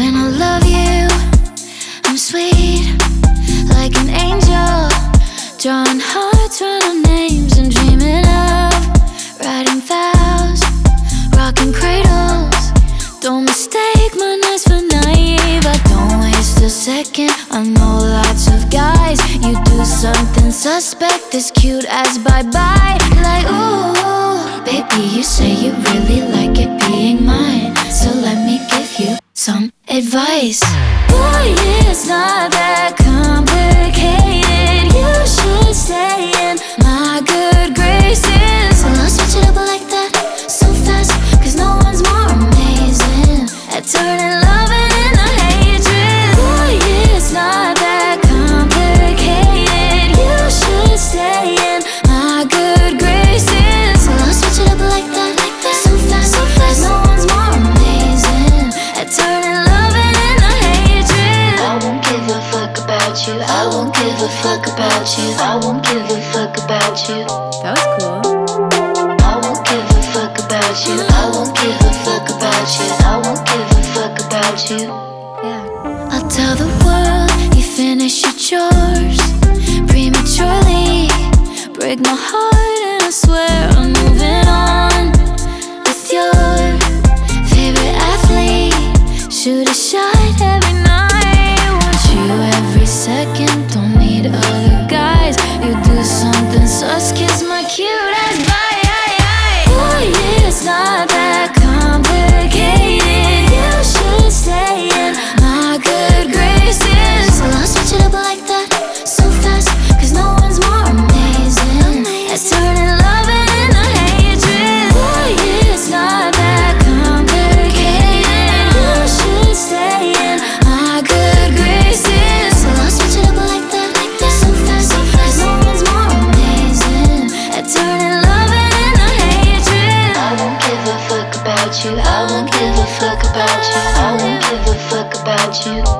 And I love you, I'm sweet like an angel, drawing hearts, running names and dreaming of writing vows, rocking cradles. Don't mistake my nights for naive. I don't waste a second. I know lots of guys. You do something suspect, as cute as bye-bye. Like, ooh, baby, you say you really like it being mine, so let me give you some advice. Boy, it's not that complicated. You should stay in my good graces. Well, I'll switch it up like that so fast, cause no one's more amazing at turning loving into hatred. Boy, it's not that complicated. You should stay in my good graces. Well, I'll switch it up like that so fast, no one's more amazing at turning loving into hatred. I won't give a fuck about you. I won't give a fuck about you. I won't give a fuck about you. That was cool. I won't give a fuck about you. I won't give a fuck about you. I won't give a fuck about you. Yeah. I'll tell the world you finish your chores prematurely. Break my heart and I swear I'm moving on with your favorite athlete. Shoot a shot every night. Want you every second. Don't need other guys. You do something sus, kiss my cute ass bye. Boy, it's not that complicated. You should stay in my good graces. Well, I'll switch it up like that so fast, cause no one's more amazing at turning loving into hatred. Boy, it's not that complicated. You should stay in my good graces. Well, I'll switch it up like that so fast, cause no one's more amazing at turning loving into hatred. I won't give a fuck about you. I won't give a fuck about you. I won't give a fuck about you.